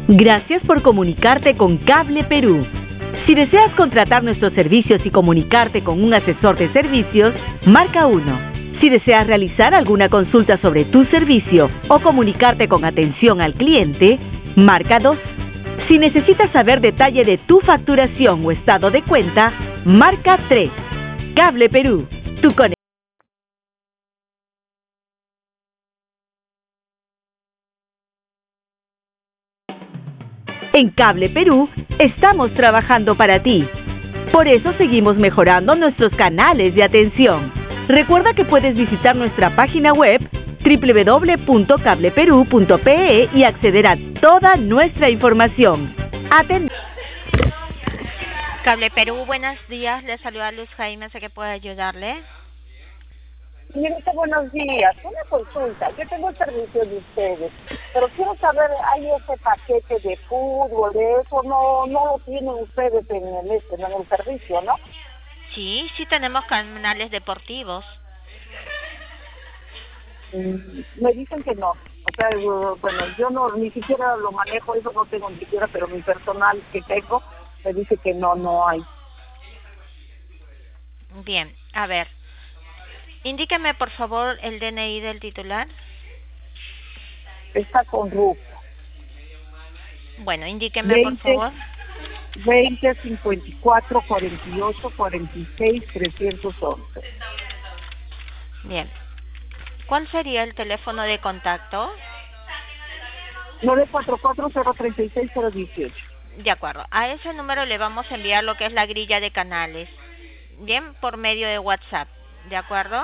Gracias por comunicarte con Cable Perú. Si deseas contratar nuestros servicios y comunicarte con un asesor de servicios, marca 1. Si deseas realizar alguna consulta sobre tu servicio o comunicarte con atención al cliente, marca 2. Si necesitas saber detalle de tu facturación o estado de cuenta, marca 3. Cable Perú, tu conexión. En Cable Perú estamos trabajando para ti. Por eso seguimos mejorando nuestros canales de atención. Recuerda que puedes visitar nuestra página web www.cableperú.pe y acceder a toda nuestra información. Cable Perú, buenos días. Le saluda Luz Jaime, sé que puedo ayudarle. Señorita, buenos días. Una consulta. Yo tengo el servicio de ustedes, pero quiero saber, ¿hay ese paquete de fútbol, de eso? No lo tienen ustedes en el servicio, ¿no? Sí tenemos canales deportivos. Me dicen que no. O sea, bueno, yo ni siquiera lo manejo, eso no tengo ni siquiera, pero mi personal que tengo me dice que no hay. Bien, a ver. Indíqueme, por favor, el DNI del titular. Está con RUF. Bueno, indíqueme, por favor. 20 54 48 46 311. Bien. ¿Cuál sería el teléfono de contacto? 944-036-018. De acuerdo. A ese número le vamos a enviar lo que es la grilla de canales. Bien, por medio de WhatsApp. ¿De acuerdo?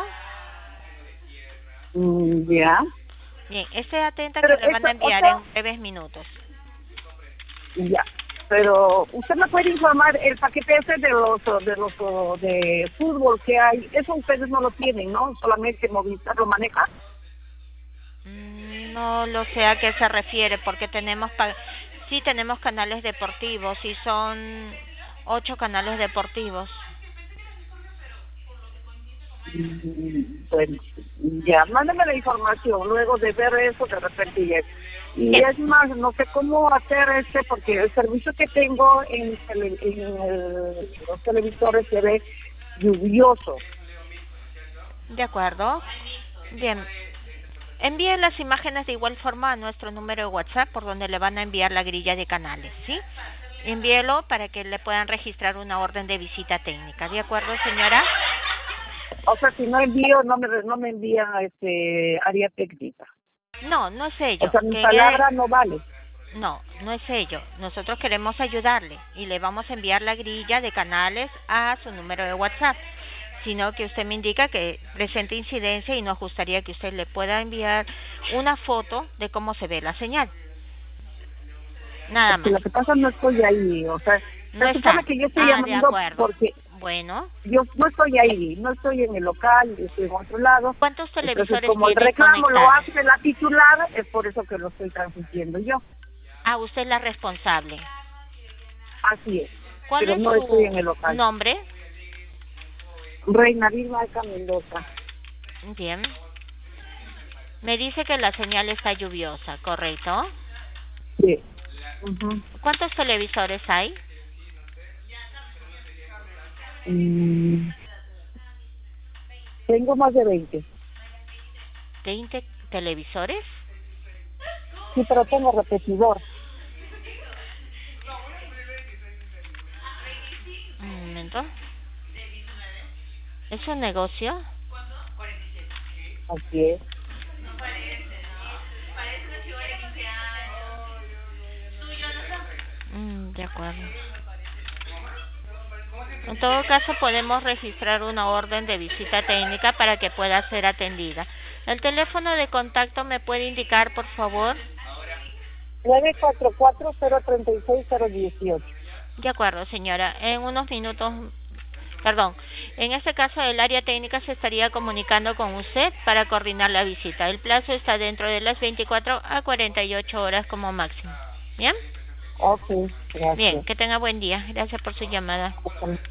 Ya. Bien, esté atenta Pero que le van a enviar en breves minutos. Ya. Pero usted me puede informar el paquete ese de fútbol que hay. Eso ustedes no lo tienen, ¿no? Solamente Movistar lo maneja. No lo sé a qué se refiere, porque sí tenemos canales deportivos y son 8 canales deportivos. Bueno, ya, mándame la información luego de ver eso de repente ya. Y es más, no sé cómo hacer porque el servicio que tengo en los televisores se ve lluvioso. De acuerdo. Bien. Envíe las imágenes de igual forma a nuestro número de WhatsApp, por donde le van a enviar la grilla de canales, ¿sí? Envíelo para que le puedan registrar una orden de visita técnica. ¿De acuerdo, señora? O sea, si no envío, no me envían área técnica. No es ello. O sea, mi palabra no vale. No es ello. Nosotros queremos ayudarle y le vamos a enviar la grilla de canales a su número de WhatsApp. Sino que usted me indica que presente incidencia y nos gustaría que usted le pueda enviar una foto de cómo se ve la señal. Nada más. Lo que pasa no estoy ahí, o sea, no se supone que yo estoy llamando porque bueno, yo no estoy ahí, no estoy en el local, estoy en otro lado. ¿Cuántos televisores entonces, como el tiene reclamo conectados? lo hace la titular, es por eso que lo estoy transmitiendo yo. Usted es la responsable. Así es. ¿Cuál pero es no su estoy en el local. nombre? Reina Vilma Mendoza. Bien. Me dice que la señal está lluviosa, ¿correcto? Sí. ¿Cuántos televisores hay? Tengo más de 20. ¿20 televisores? Sí, pero tengo repetidor. Un momento. ¿Es un negocio? Así es. De acuerdo. En todo caso, podemos registrar una orden de visita técnica para que pueda ser atendida. ¿El teléfono de contacto me puede indicar, por favor? 944-036-018. De acuerdo, señora. En unos minutos, en este caso el área técnica se estaría comunicando con usted para coordinar la visita. El plazo está dentro de las 24 a 48 horas como máximo. ¿Bien? Ok, gracias. Bien, que tenga buen día. Gracias por su llamada.